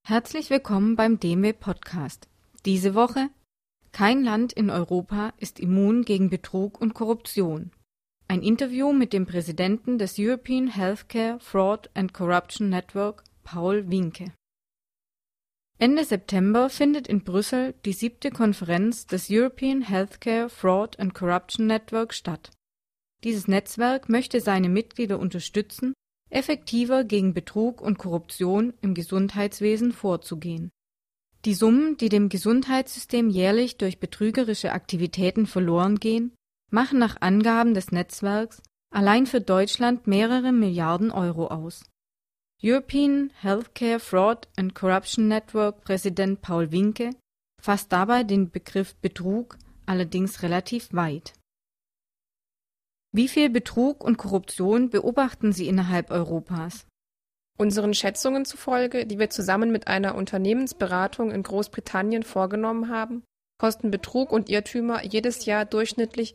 Herzlich willkommen beim DEME Podcast. Diese Woche: Kein Land in Europa ist immun gegen Betrug und Korruption. Ein Interview mit dem Präsidenten des European Healthcare Fraud and Corruption Network, Paul Winke. Ende September findet in Brüssel die 7. Konferenz des European Healthcare Fraud and Corruption Network statt. Dieses Netzwerk möchte seine Mitglieder unterstützen, effektiver gegen Betrug und Korruption im Gesundheitswesen vorzugehen. Die Summen, die dem Gesundheitssystem jährlich durch betrügerische Aktivitäten verloren gehen, machen nach Angaben des Netzwerks allein für Deutschland mehrere Milliarden Euro aus. European Healthcare Fraud and Corruption Network Präsident Paul Winke fasst dabei den Begriff Betrug allerdings relativ weit. Wie viel Betrug und Korruption beobachten Sie innerhalb Europas? Unseren Schätzungen zufolge, die wir zusammen mit einer Unternehmensberatung in Großbritannien vorgenommen haben, kosten Betrug und Irrtümer jedes Jahr durchschnittlich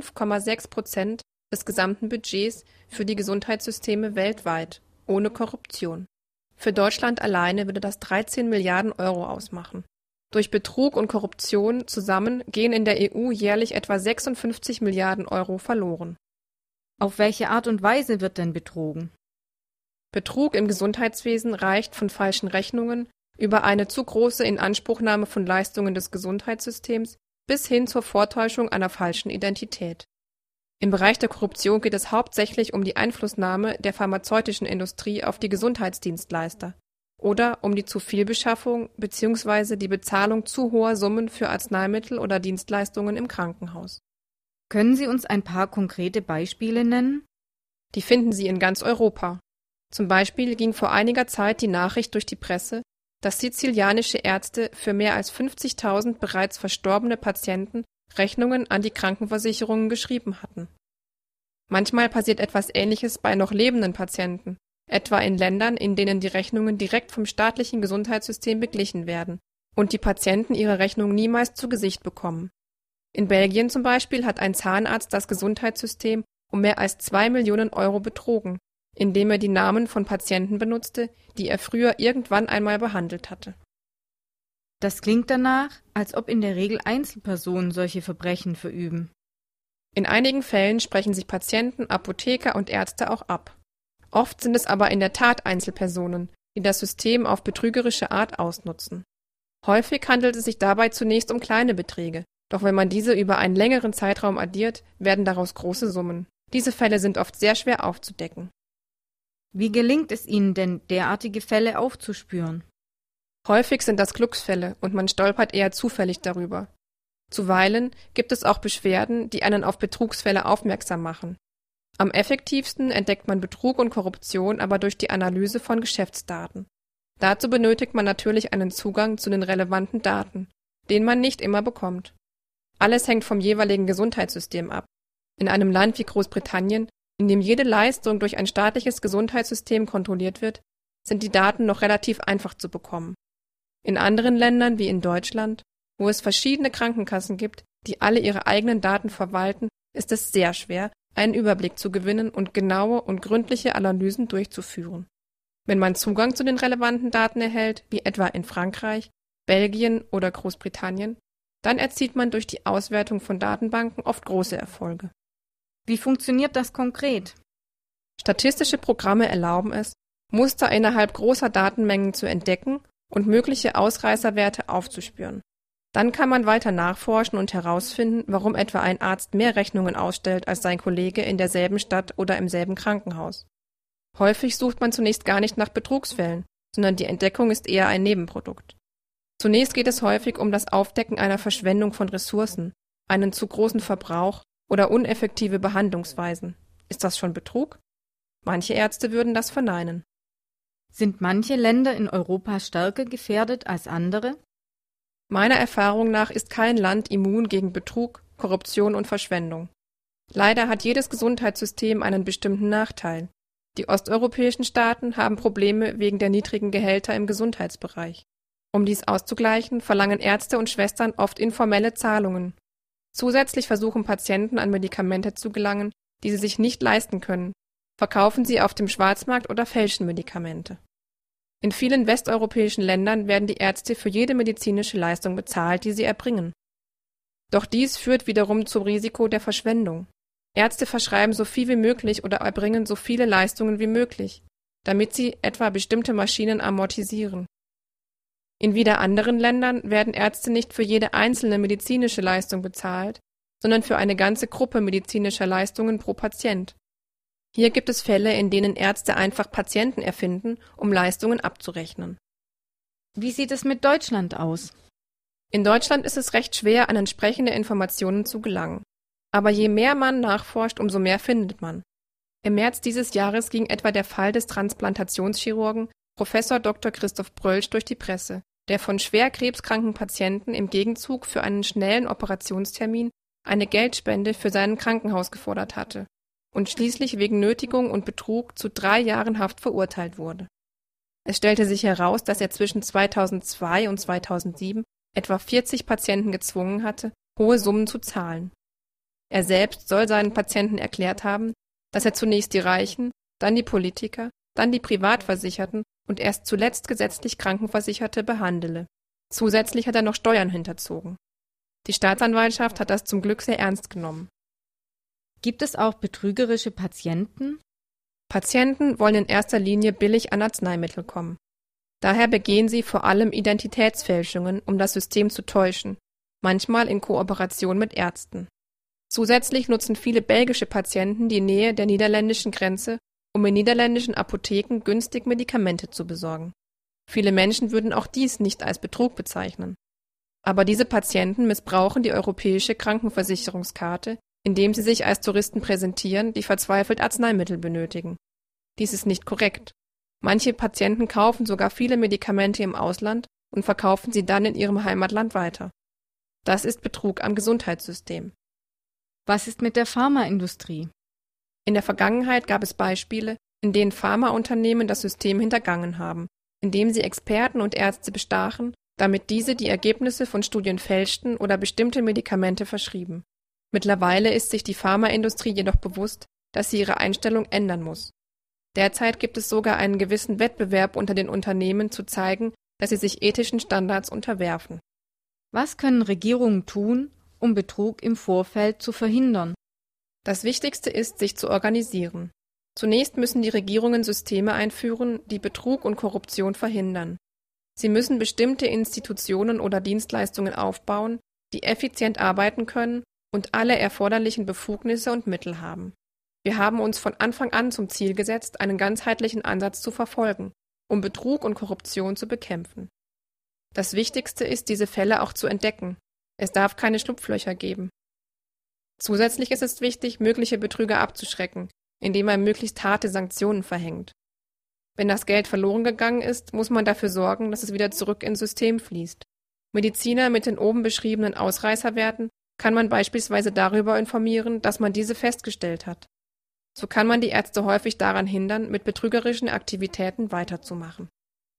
5,6% des gesamten Budgets für die Gesundheitssysteme weltweit, ohne Korruption. Für Deutschland alleine würde das 13 Milliarden Euro ausmachen. Durch Betrug und Korruption zusammen gehen in der EU jährlich etwa 56 Milliarden Euro verloren. Auf welche Art und Weise wird denn betrogen? Betrug im Gesundheitswesen reicht von falschen Rechnungen über eine zu große Inanspruchnahme von Leistungen des Gesundheitssystems bis hin zur Vortäuschung einer falschen Identität. Im Bereich der Korruption geht es hauptsächlich um die Einflussnahme der pharmazeutischen Industrie auf die Gesundheitsdienstleister oder um die Zuvielbeschaffung bzw. die Bezahlung zu hoher Summen für Arzneimittel oder Dienstleistungen im Krankenhaus. Können Sie uns ein paar konkrete Beispiele nennen? Die finden Sie in ganz Europa. Zum Beispiel ging vor einiger Zeit die Nachricht durch die Presse, dass sizilianische Ärzte für mehr als 50.000 bereits verstorbene Patienten Rechnungen an die Krankenversicherungen geschrieben hatten. Manchmal passiert etwas Ähnliches bei noch lebenden Patienten, etwa in Ländern, in denen die Rechnungen direkt vom staatlichen Gesundheitssystem beglichen werden und die Patienten ihre Rechnung niemals zu Gesicht bekommen. In Belgien zum Beispiel hat ein Zahnarzt das Gesundheitssystem um mehr als 2 Millionen Euro betrogen, indem er die Namen von Patienten benutzte, die er früher irgendwann einmal behandelt hatte. Das klingt danach, als ob in der Regel Einzelpersonen solche Verbrechen verüben. In einigen Fällen sprechen sich Patienten, Apotheker und Ärzte auch ab. Oft sind es aber in der Tat Einzelpersonen, die das System auf betrügerische Art ausnutzen. Häufig handelt es sich dabei zunächst um kleine Beträge, doch wenn man diese über einen längeren Zeitraum addiert, werden daraus große Summen. Diese Fälle sind oft sehr schwer aufzudecken. Wie gelingt es Ihnen denn, derartige Fälle aufzuspüren? Häufig sind das Glücksfälle und man stolpert eher zufällig darüber. Zuweilen gibt es auch Beschwerden, die einen auf Betrugsfälle aufmerksam machen. Am effektivsten entdeckt man Betrug und Korruption aber durch die Analyse von Geschäftsdaten. Dazu benötigt man natürlich einen Zugang zu den relevanten Daten, den man nicht immer bekommt. Alles hängt vom jeweiligen Gesundheitssystem ab. In einem Land wie Großbritannien, in dem jede Leistung durch ein staatliches Gesundheitssystem kontrolliert wird, sind die Daten noch relativ einfach zu bekommen. In anderen Ländern wie in Deutschland, wo es verschiedene Krankenkassen gibt, die alle ihre eigenen Daten verwalten, ist es sehr schwer, einen Überblick zu gewinnen und genaue und gründliche Analysen durchzuführen. Wenn man Zugang zu den relevanten Daten erhält, wie etwa in Frankreich, Belgien oder Großbritannien, dann erzielt man durch die Auswertung von Datenbanken oft große Erfolge. Wie funktioniert das konkret? Statistische Programme erlauben es, Muster innerhalb großer Datenmengen zu entdecken und mögliche Ausreißerwerte aufzuspüren. Dann kann man weiter nachforschen und herausfinden, warum etwa ein Arzt mehr Rechnungen ausstellt als sein Kollege in derselben Stadt oder im selben Krankenhaus. Häufig sucht man zunächst gar nicht nach Betrugsfällen, sondern die Entdeckung ist eher ein Nebenprodukt. Zunächst geht es häufig um das Aufdecken einer Verschwendung von Ressourcen, einen zu großen Verbrauch oder uneffektive Behandlungsweisen. Ist das schon Betrug? Manche Ärzte würden das verneinen. Sind manche Länder in Europa stärker gefährdet als andere? Meiner Erfahrung nach ist kein Land immun gegen Betrug, Korruption und Verschwendung. Leider hat jedes Gesundheitssystem einen bestimmten Nachteil. Die osteuropäischen Staaten haben Probleme wegen der niedrigen Gehälter im Gesundheitsbereich. Um dies auszugleichen, verlangen Ärzte und Schwestern oft informelle Zahlungen. Zusätzlich versuchen Patienten an Medikamente zu gelangen, die sie sich nicht leisten können, verkaufen sie auf dem Schwarzmarkt oder fälschen Medikamente. In vielen westeuropäischen Ländern werden die Ärzte für jede medizinische Leistung bezahlt, die sie erbringen. Doch dies führt wiederum zum Risiko der Verschwendung. Ärzte verschreiben so viel wie möglich oder erbringen so viele Leistungen wie möglich, damit sie etwa bestimmte Maschinen amortisieren. In wieder anderen Ländern werden Ärzte nicht für jede einzelne medizinische Leistung bezahlt, sondern für eine ganze Gruppe medizinischer Leistungen pro Patient. Hier gibt es Fälle, in denen Ärzte einfach Patienten erfinden, um Leistungen abzurechnen. Wie sieht es mit Deutschland aus? In Deutschland ist es recht schwer, an entsprechende Informationen zu gelangen. Aber je mehr man nachforscht, umso mehr findet man. Im März dieses Jahres ging etwa der Fall des Transplantationschirurgen Prof. Dr. Christoph Brölsch durch die Presse, der von schwer krebskranken Patienten im Gegenzug für einen schnellen Operationstermin eine Geldspende für sein Krankenhaus gefordert hatte und schließlich wegen Nötigung und Betrug zu 3 Jahren Haft verurteilt wurde. Es stellte sich heraus, dass er zwischen 2002 und 2007 etwa 40 Patienten gezwungen hatte, hohe Summen zu zahlen. Er selbst soll seinen Patienten erklärt haben, dass er zunächst die Reichen, dann die Politiker, dann die Privatversicherten und erst zuletzt gesetzlich Krankenversicherte behandele. Zusätzlich hat er noch Steuern hinterzogen. Die Staatsanwaltschaft hat das zum Glück sehr ernst genommen. Gibt es auch betrügerische Patienten? Patienten wollen in erster Linie billig an Arzneimittel kommen. Daher begehen sie vor allem Identitätsfälschungen, um das System zu täuschen, manchmal in Kooperation mit Ärzten. Zusätzlich nutzen viele belgische Patienten die Nähe der niederländischen Grenze, um in niederländischen Apotheken günstig Medikamente zu besorgen. Viele Menschen würden auch dies nicht als Betrug bezeichnen. Aber diese Patienten missbrauchen die europäische Krankenversicherungskarte, indem sie sich als Touristen präsentieren, die verzweifelt Arzneimittel benötigen. Dies ist nicht korrekt. Manche Patienten kaufen sogar viele Medikamente im Ausland und verkaufen sie dann in ihrem Heimatland weiter. Das ist Betrug am Gesundheitssystem. Was ist mit der Pharmaindustrie? In der Vergangenheit gab es Beispiele, in denen Pharmaunternehmen das System hintergangen haben, indem sie Experten und Ärzte bestachen, damit diese die Ergebnisse von Studien fälschten oder bestimmte Medikamente verschrieben. Mittlerweile ist sich die Pharmaindustrie jedoch bewusst, dass sie ihre Einstellung ändern muss. Derzeit gibt es sogar einen gewissen Wettbewerb unter den Unternehmen zu zeigen, dass sie sich ethischen Standards unterwerfen. Was können Regierungen tun, um Betrug im Vorfeld zu verhindern? Das Wichtigste ist, sich zu organisieren. Zunächst müssen die Regierungen Systeme einführen, die Betrug und Korruption verhindern. Sie müssen bestimmte Institutionen oder Dienstleistungen aufbauen, die effizient arbeiten können und alle erforderlichen Befugnisse und Mittel haben. Wir haben uns von Anfang an zum Ziel gesetzt, einen ganzheitlichen Ansatz zu verfolgen, um Betrug und Korruption zu bekämpfen. Das Wichtigste ist, diese Fälle auch zu entdecken. Es darf keine Schlupflöcher geben. Zusätzlich ist es wichtig, mögliche Betrüger abzuschrecken, indem man möglichst harte Sanktionen verhängt. Wenn das Geld verloren gegangen ist, muss man dafür sorgen, dass es wieder zurück ins System fließt. Mediziner mit den oben beschriebenen Ausreißerwerten kann man beispielsweise darüber informieren, dass man diese festgestellt hat. So kann man die Ärzte häufig daran hindern, mit betrügerischen Aktivitäten weiterzumachen.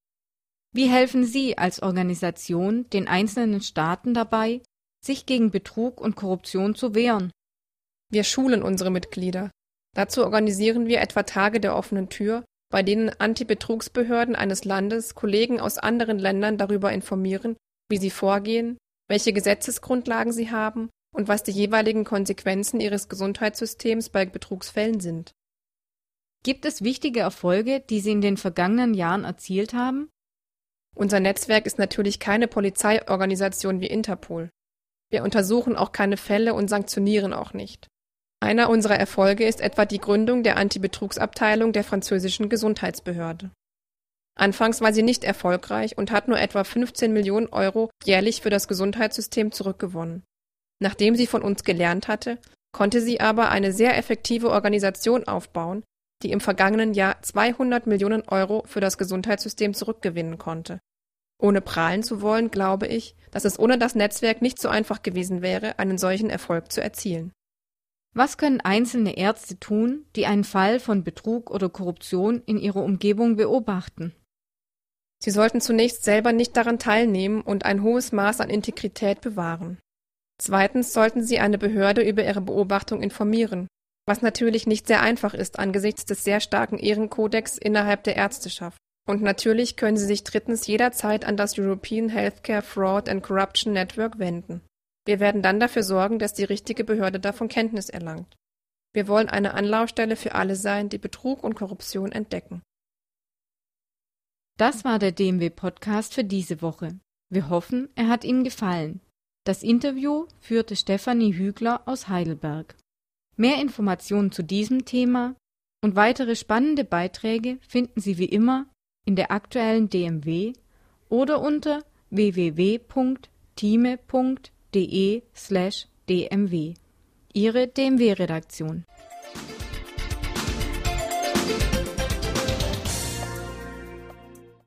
Wie helfen Sie als Organisation den einzelnen Staaten dabei, sich gegen Betrug und Korruption zu wehren? Wir schulen unsere Mitglieder. Dazu organisieren wir etwa Tage der offenen Tür, bei denen Antibetrugsbehörden eines Landes Kollegen aus anderen Ländern darüber informieren, wie sie vorgehen, welche Gesetzesgrundlagen sie haben und was die jeweiligen Konsequenzen ihres Gesundheitssystems bei Betrugsfällen sind. Gibt es wichtige Erfolge, die Sie in den vergangenen Jahren erzielt haben? Unser Netzwerk ist natürlich keine Polizeiorganisation wie Interpol. Wir untersuchen auch keine Fälle und sanktionieren auch nicht. Einer unserer Erfolge ist etwa die Gründung der Antibetrugsabteilung der französischen Gesundheitsbehörde. Anfangs war sie nicht erfolgreich und hat nur etwa 15 Millionen Euro jährlich für das Gesundheitssystem zurückgewonnen. Nachdem sie von uns gelernt hatte, konnte sie aber eine sehr effektive Organisation aufbauen, die im vergangenen Jahr 200 Millionen Euro für das Gesundheitssystem zurückgewinnen konnte. Ohne prahlen zu wollen, glaube ich, dass es ohne das Netzwerk nicht so einfach gewesen wäre, einen solchen Erfolg zu erzielen. Was können einzelne Ärzte tun, die einen Fall von Betrug oder Korruption in ihrer Umgebung beobachten? Sie sollten zunächst selber nicht daran teilnehmen und ein hohes Maß an Integrität bewahren. Zweitens sollten Sie eine Behörde über Ihre Beobachtung informieren, was natürlich nicht sehr einfach ist angesichts des sehr starken Ehrenkodex innerhalb der Ärzteschaft Und natürlich können Sie sich drittens jederzeit an das European Healthcare Fraud and Corruption Network wenden. Wir werden dann dafür sorgen, dass die richtige Behörde davon Kenntnis erlangt. Wir wollen eine Anlaufstelle für alle sein, die Betrug und Korruption entdecken. Das war der DMW-Podcast für diese Woche. Wir hoffen, er hat Ihnen gefallen. Das Interview führte Stefanie Hügler aus Heidelberg. Mehr Informationen zu diesem Thema und weitere spannende Beiträge finden Sie wie immer in der aktuellen DMW oder unter www.time.de/dmw. Ihre DMW-Redaktion.